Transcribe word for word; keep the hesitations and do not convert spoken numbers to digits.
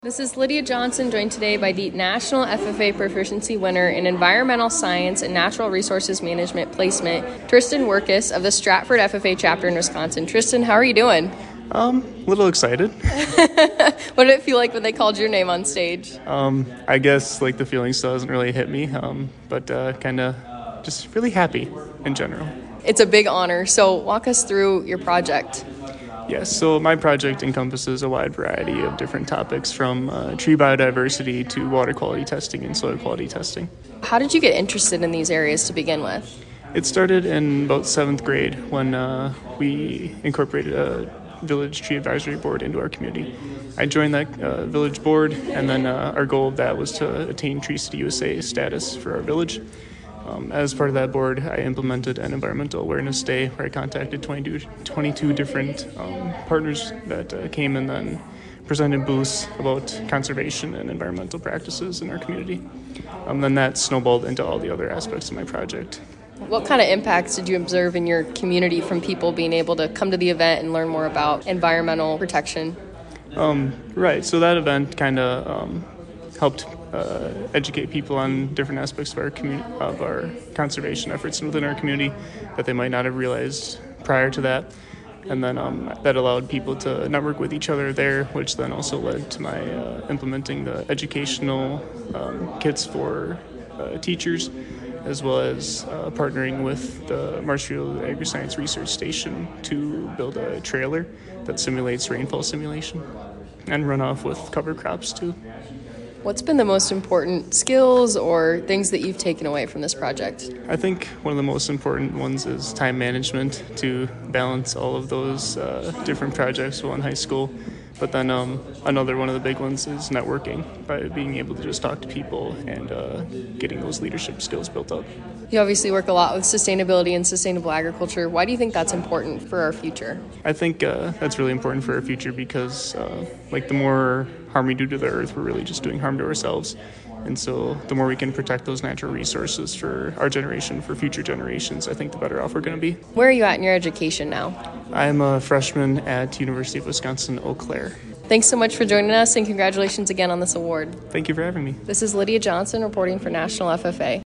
This is Lydia Johnson, joined today by the National F F A Proficiency winner in Environmental Science and Natural Resources Management Placement, Tristan Werkes of the Stratford F F A chapter in Wisconsin. Tristan, how are you doing? Um, a little excited. What did it feel like when they called your name on stage? Um, I guess like the feeling still hasn't really hit me, um, but uh, kind of just really happy in general. It's a big honor, so walk us through your project. Yes, so my project encompasses a wide variety of different topics from uh, tree biodiversity to water quality testing and soil quality testing. How did you get interested in these areas to begin with? It started in about seventh grade when uh, we incorporated a village tree advisory board into our community. I joined that uh, village board, and then uh, our goal of that was to attain Tree City U S A status for our village. Um, as part of that board, I implemented an environmental awareness day where I contacted twenty-two, twenty-two different um, partners that uh, came and then presented booths about conservation and environmental practices in our community. Um, then that snowballed into all the other aspects of my project. What kind of impacts did you observe in your community from people being able to come to the event and learn more about environmental protection? Um, right, so that event kind of um, helped uh, educate people on different aspects of our community, of our conservation efforts within our community that they might not have realized prior to that. And then um, that allowed people to network with each other there, which then also led to my uh, implementing the educational um, kits for uh, teachers, as well as uh, partnering with the Marshfield Agri-Science Research Station to build a trailer that simulates rainfall simulation and runoff with cover crops too. What's been the most important skills or things that you've taken away from this project? I think one of the most important ones is time management, to balance all of those uh, different projects while in high school. But then um, another one of the big ones is networking, by being able to just talk to people and uh, getting those leadership skills built up. You obviously work a lot with sustainability and sustainable agriculture. Why do you think that's important for our future? I think uh, that's really important for our future because uh, like the more harm we do to the earth, we're really just doing harm to ourselves. And so the more we can protect those natural resources for our generation, for future generations, I think the better off we're going to be. Where are you at in your education now? I'm a freshman at University of Wisconsin-Eau Claire. Thanks so much for joining us, and congratulations again on this award. Thank you for having me. This is Lydia Johnson reporting for National F F A.